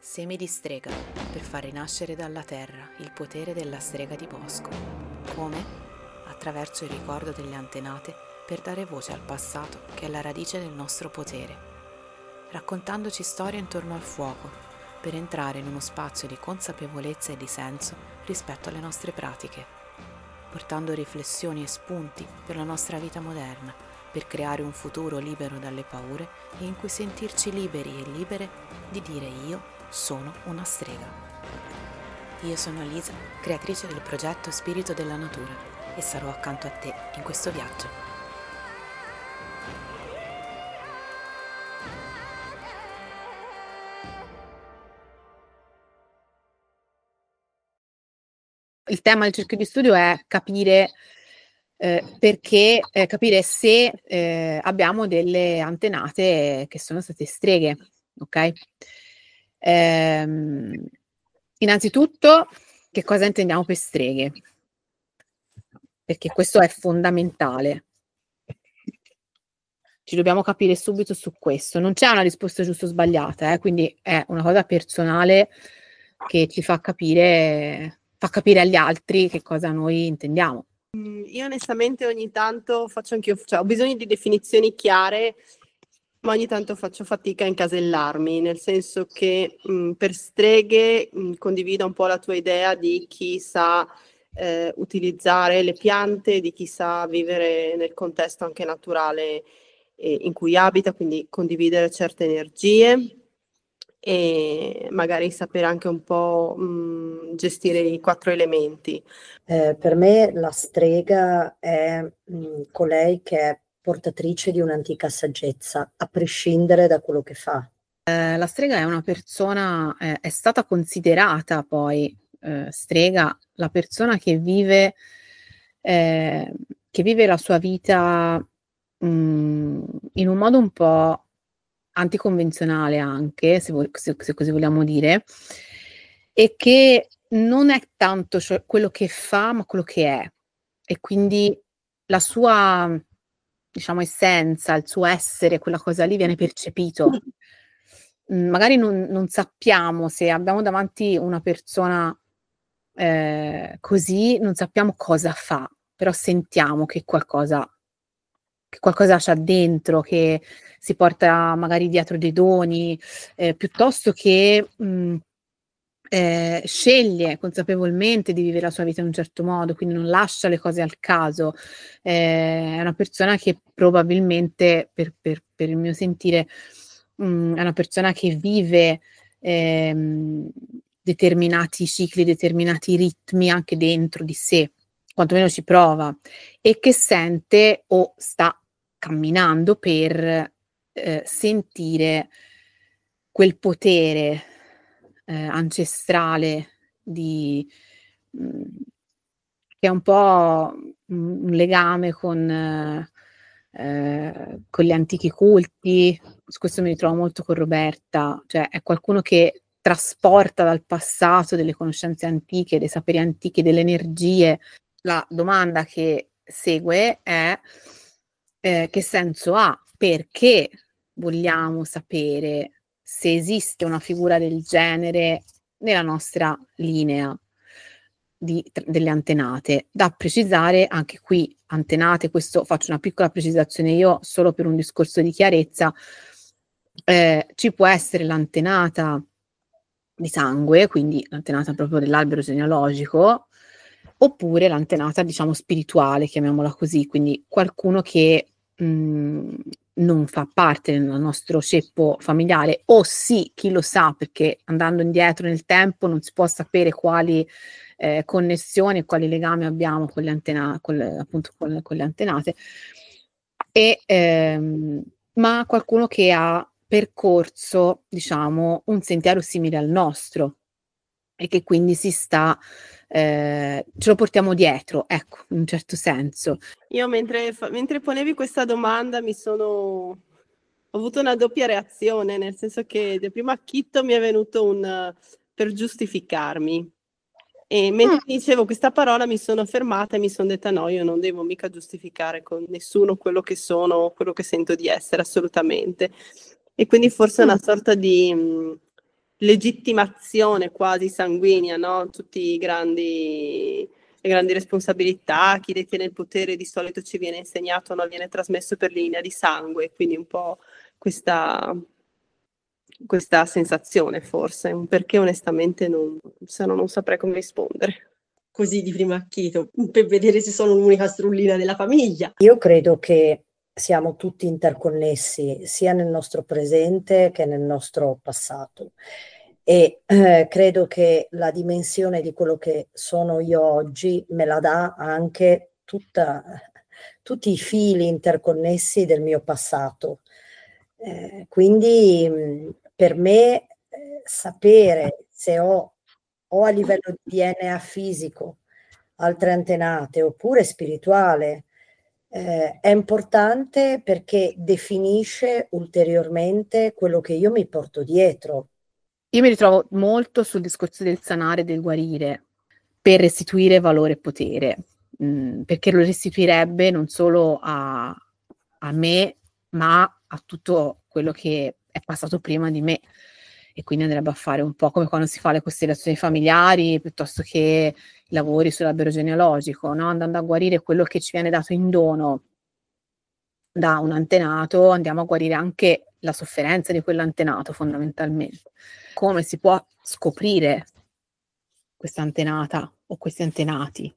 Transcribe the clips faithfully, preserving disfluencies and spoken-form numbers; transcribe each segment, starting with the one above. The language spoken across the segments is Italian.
Semi di strega per far rinascere dalla terra il potere della strega di bosco. Come? Attraverso il ricordo delle antenate per dare voce al passato che è la radice del nostro potere. Raccontandoci storie intorno al fuoco per entrare in uno spazio di consapevolezza e di senso rispetto alle nostre pratiche. Portando riflessioni e spunti per la nostra vita moderna, per creare un futuro libero dalle paure e in cui sentirci liberi e libere di dire io sono una strega. Io sono Lisa, creatrice del progetto Spirito della Natura e sarò accanto a te in questo viaggio. Il tema del cerchio di studio è capire eh, perché, eh, capire se eh, abbiamo delle antenate che sono state streghe, ok? Ehm, innanzitutto, che cosa intendiamo per streghe? Perché questo è fondamentale. Ci dobbiamo capire subito su questo. Non c'è una risposta giusta o sbagliata, eh? Quindi è una cosa personale che ci fa capire, fa capire agli altri che cosa noi intendiamo. Io onestamente ogni tanto faccio anch'io, cioè ho bisogno di definizioni chiare, ma ogni tanto faccio fatica a incasellarmi, nel senso che mh, per streghe mh, condivido un po' la tua idea di chi sa eh, utilizzare le piante, di chi sa vivere nel contesto anche naturale eh, in cui abita, quindi condividere certe energie e magari sapere anche un po' mh, gestire i quattro elementi. Eh, per me la strega è mh, colei che è portatrice di un'antica saggezza, a prescindere da quello che fa. Eh, la strega è una persona, eh, è stata considerata poi eh, strega la persona che vive, eh, che vive la sua vita mh, in un modo un po' anticonvenzionale anche, se, vo- se- se così vogliamo dire, e che non è tanto ciò- quello che fa, ma quello che è. E quindi la sua, diciamo, essenza, il suo essere, quella cosa lì viene percepito. Mm, magari non, non sappiamo se abbiamo davanti una persona eh, così, non sappiamo cosa fa, però sentiamo che qualcosa, che qualcosa c'ha dentro, che si porta magari dietro dei doni, eh, piuttosto che mh, eh, sceglie consapevolmente di vivere la sua vita in un certo modo, quindi non lascia le cose al caso. Eh, è una persona che probabilmente, per, per, per il mio sentire, mh, è una persona che vive ehm, determinati cicli, determinati ritmi anche dentro di sé, quantomeno ci prova, e che sente o sta camminando per eh, sentire quel potere eh, ancestrale di, mh, che è un po' un, un legame con, eh, eh, con gli antichi culti. Su questo mi ritrovo molto con Roberta, cioè è qualcuno che trasporta dal passato delle conoscenze antiche, dei saperi antichi, delle energie. La domanda che segue è eh, che senso ha? Perché vogliamo sapere se esiste una figura del genere nella nostra linea di, delle antenate? Da precisare anche qui, antenate, questo faccio una piccola precisazione io solo per un discorso di chiarezza, eh, ci può essere l'antenata di sangue, quindi l'antenata proprio dell'albero genealogico, oppure l'antenata, diciamo, spirituale, chiamiamola così, quindi qualcuno che mh, non fa parte del nostro ceppo familiare, o sì, chi lo sa, perché andando indietro nel tempo non si può sapere quali eh, connessioni e quali legami abbiamo con le, antena- con le, appunto, con, con le antenate, e, ehm, ma qualcuno che ha percorso, diciamo, un sentiero simile al nostro e che quindi si sta, eh, ce lo portiamo dietro, ecco, in un certo senso. Io mentre, fa- mentre ponevi questa domanda mi sono, ho avuto una doppia reazione, nel senso che da primo acchitto mi è venuto un per giustificarmi. E mentre Mm. dicevo questa parola mi sono fermata e mi sono detta no, io non devo mica giustificare con nessuno quello che sono, quello che sento di essere, assolutamente. E quindi forse è una sorta di, mh, legittimazione quasi sanguigna, no? Tutti i grandi, le grandi responsabilità, chi detiene il potere di solito ci viene insegnato, no? Viene trasmesso per linea di sangue, quindi un po' questa, questa sensazione forse, perché onestamente non, se no non saprei come rispondere. Così di primo acchito, per vedere se sono l'unica strullina della famiglia. Io credo che siamo tutti interconnessi, sia nel nostro presente che nel nostro passato. E eh, credo che la dimensione di quello che sono io oggi me la dà anche tutta, tutti i fili interconnessi del mio passato. Eh, quindi mh, per me eh, sapere se ho, o a livello di D N A fisico altre antenate oppure spirituale eh, è importante perché definisce ulteriormente quello che io mi porto dietro. Io mi ritrovo molto sul discorso del sanare e del guarire per restituire valore e potere, mh, perché lo restituirebbe non solo a, a me, ma a tutto quello che è passato prima di me. E quindi andrebbe a fare un po' come quando si fa le costellazioni familiari, piuttosto che i lavori sull'albero genealogico, no? Andando a guarire quello che ci viene dato in dono da un antenato, andiamo a guarire anche la sofferenza di quell'antenato fondamentalmente. Come si può scoprire questa antenata o questi antenati?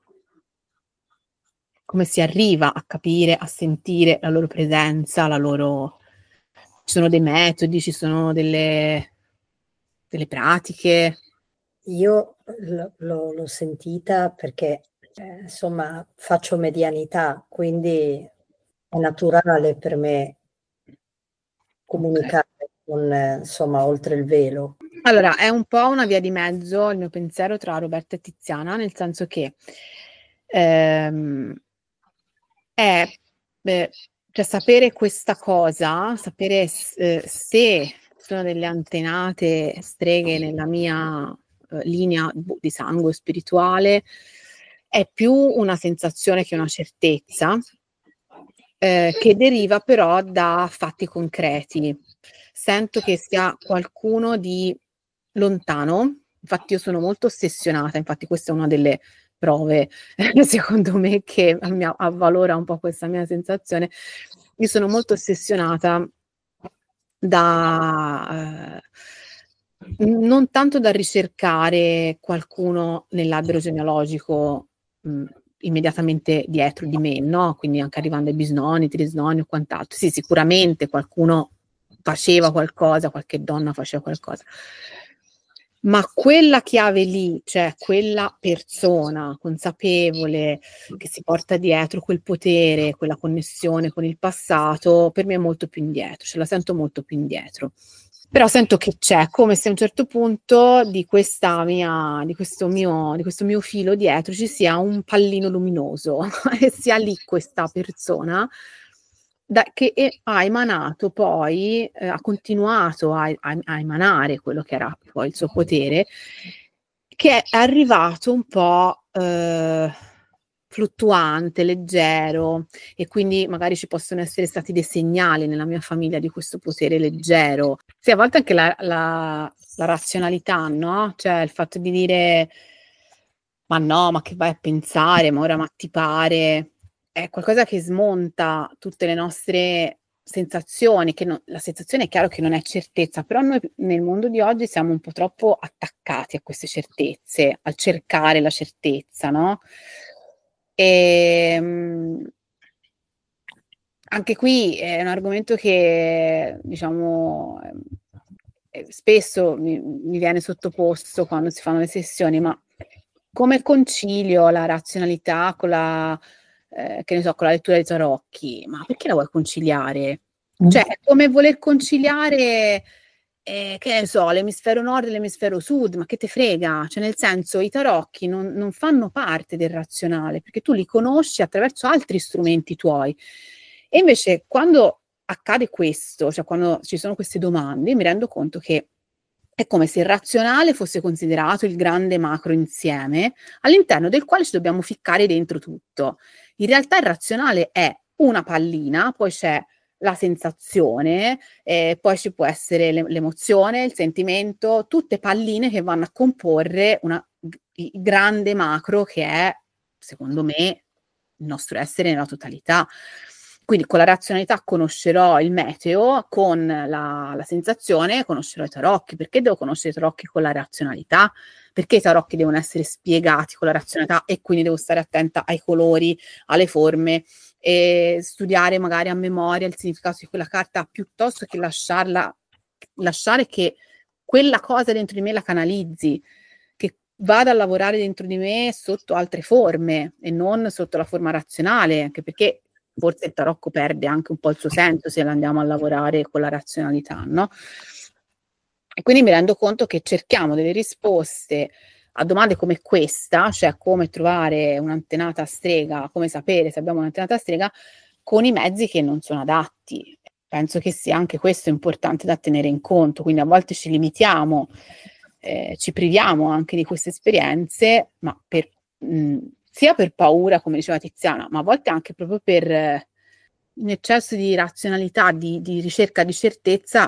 Come si arriva a capire, a sentire la loro presenza, la loro... Ci sono dei metodi, ci sono delle, delle pratiche? Io l- l'ho, l'ho sentita perché eh, insomma faccio medianità, quindi è naturale per me comunicare okay. con eh, insomma oltre il velo. Allora, è un po' una via di mezzo il mio pensiero tra Roberta e Tiziana, nel senso che ehm, è beh, cioè sapere questa cosa, sapere eh, se sono delle antenate streghe nella mia eh, linea di sangue spirituale, è più una sensazione che una certezza, eh, che deriva però da fatti concreti. Sento che sia qualcuno di lontano, infatti io sono molto ossessionata, infatti questa è una delle prove, secondo me, che mi avvalora un po' questa mia sensazione. Io sono molto ossessionata da... Eh, non tanto da ricercare qualcuno nell'albero genealogico mh, immediatamente dietro di me, no? Quindi anche arrivando ai bisnonni, trisnonni o quant'altro. Sì, sicuramente qualcuno faceva qualcosa, qualche donna faceva qualcosa. Ma quella chiave lì, cioè quella persona consapevole che si porta dietro quel potere, quella connessione con il passato, per me è molto più indietro, ce la sento molto più indietro. Però sento che c'è, come se a un certo punto di questa mia, di questo mio, di questo mio filo dietro ci sia un pallino luminoso e sia lì questa persona da, che è, ha emanato poi, eh, ha continuato a, a, a emanare quello che era poi il suo potere, che è arrivato un po' eh, fluttuante, leggero, e quindi magari ci possono essere stati dei segnali nella mia famiglia di questo potere leggero. Sì, a volte anche la, la, la razionalità, no? Cioè il fatto di dire ma no, ma che vai a pensare, ma ora ma ti pare, è qualcosa che smonta tutte le nostre sensazioni, che no, la sensazione è chiaro che non è certezza, però noi nel mondo di oggi siamo un po' troppo attaccati a queste certezze, al cercare la certezza, no? E, mh, anche qui è un argomento che, diciamo, eh, spesso mi, mi viene sottoposto quando si fanno le sessioni, ma come concilio la razionalità con la, eh, che ne so, con la lettura dei tarocchi? Ma perché la vuoi conciliare? Mm. Cioè, è come voler conciliare, eh, che ne so, l'emisfero nord e l'emisfero sud, ma che te frega? Cioè, nel senso, i tarocchi non, non fanno parte del razionale, perché tu li conosci attraverso altri strumenti tuoi. E invece, quando accade questo, cioè quando ci sono queste domande, mi rendo conto che è come se il razionale fosse considerato il grande macro insieme all'interno del quale ci dobbiamo ficcare dentro tutto. In realtà il razionale è una pallina, poi c'è la sensazione, eh, poi ci può essere l'e- l'emozione, il sentimento, tutte palline che vanno a comporre una g- il grande macro che è, secondo me, il nostro essere nella totalità. Quindi con la razionalità conoscerò il meteo, con la, la sensazione conoscerò i tarocchi. Perché devo conoscere i tarocchi con la razionalità? Perché i tarocchi devono essere spiegati con la razionalità e quindi devo stare attenta ai colori, alle forme, e studiare magari a memoria il significato di quella carta piuttosto che lasciarla, lasciare che quella cosa dentro di me la canalizzi, che vada a lavorare dentro di me sotto altre forme e non sotto la forma razionale, anche perché forse il tarocco perde anche un po' il suo senso se lo andiamo a lavorare con la razionalità, no? E quindi mi rendo conto che cerchiamo delle risposte a domande come questa, cioè come trovare un'antenata strega, come sapere se abbiamo un'antenata strega, con i mezzi che non sono adatti. Penso che sia anche questo importante da tenere in conto, quindi a volte ci limitiamo, eh, ci priviamo anche di queste esperienze, ma per, mh, sia per paura, come diceva Tiziana, ma a volte anche proprio per eh, un eccesso di razionalità, di, di ricerca di certezza,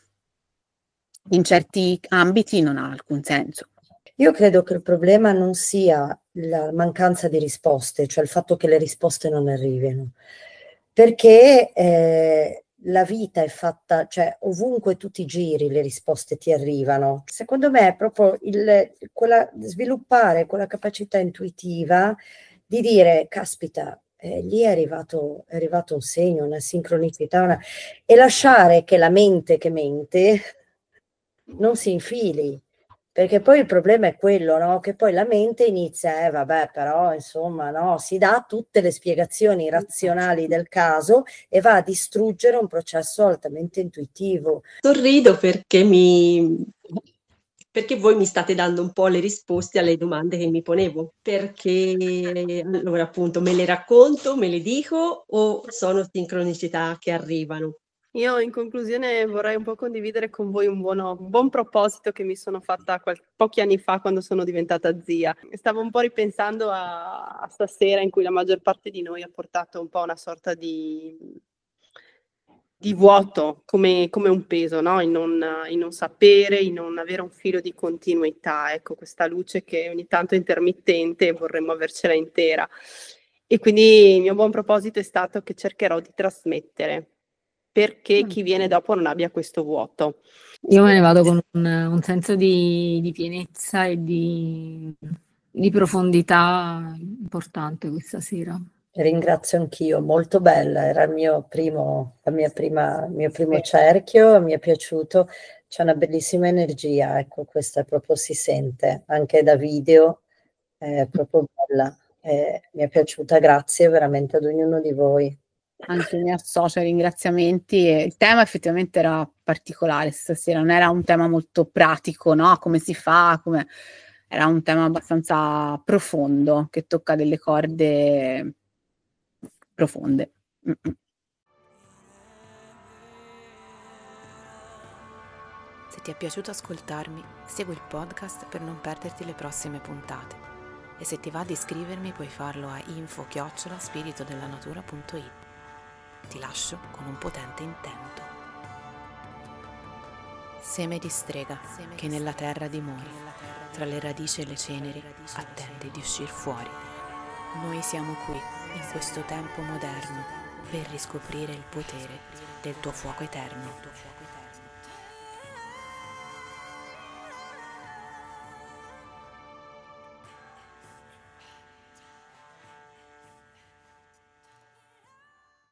in certi ambiti non ha alcun senso. Io credo che il problema non sia la mancanza di risposte, cioè il fatto che le risposte non arrivino, perché eh, la vita è fatta, cioè ovunque tu ti giri le risposte ti arrivano. Secondo me è proprio il, quella, sviluppare quella capacità intuitiva di dire, caspita, eh, lì è arrivato, è arrivato un segno, una sincronicità, una... e lasciare che la mente che mente non si infili. Perché poi il problema è quello, no? Che poi la mente inizia, eh vabbè, però insomma, no, si dà tutte le spiegazioni razionali del caso e va a distruggere un processo altamente intuitivo. Sorrido perché mi... perché voi mi state dando un po' le risposte alle domande che mi ponevo. Perché allora appunto me le racconto, me le dico o sono sincronicità che arrivano? Io in conclusione vorrei un po' condividere con voi un, buono, un buon proposito che mi sono fatta qual- pochi anni fa quando sono diventata zia. Stavo un po' ripensando a, a stasera in cui la maggior parte di noi ha portato un po' una sorta di, di vuoto, come, come un peso, no? In non, in non sapere, in non avere un filo di continuità. Ecco, questa luce che ogni tanto è intermittente e vorremmo avercela intera. E quindi il mio buon proposito è stato che cercherò di trasmettere perché chi viene dopo non abbia questo vuoto. Io me ne vado con un, un senso di, di pienezza e di, di profondità importante questa sera. Ringrazio anch'io, molto bella, era il mio primo, la mia prima, il mio primo cerchio, mi è piaciuto, c'è una bellissima energia, ecco, questa proprio si sente, anche da video, è proprio bella, eh, mi è piaciuta, grazie veramente ad ognuno di voi. Anche mi associo ai ringraziamenti. E il tema effettivamente era particolare stasera, non era un tema molto pratico, no? Come si fa, come... era un tema abbastanza profondo che tocca delle corde profonde. Mm-mm. Se ti è piaciuto ascoltarmi, segui il podcast per non perderti le prossime puntate. E se ti va di iscrivermi puoi farlo a info chiocciola spiritodelanatura punto it. Ti lascio con un potente intento. Seme di strega che nella terra dimori, tra le radici e le ceneri attende di uscir fuori. Noi siamo qui, in questo tempo moderno, per riscoprire il potere del tuo fuoco eterno.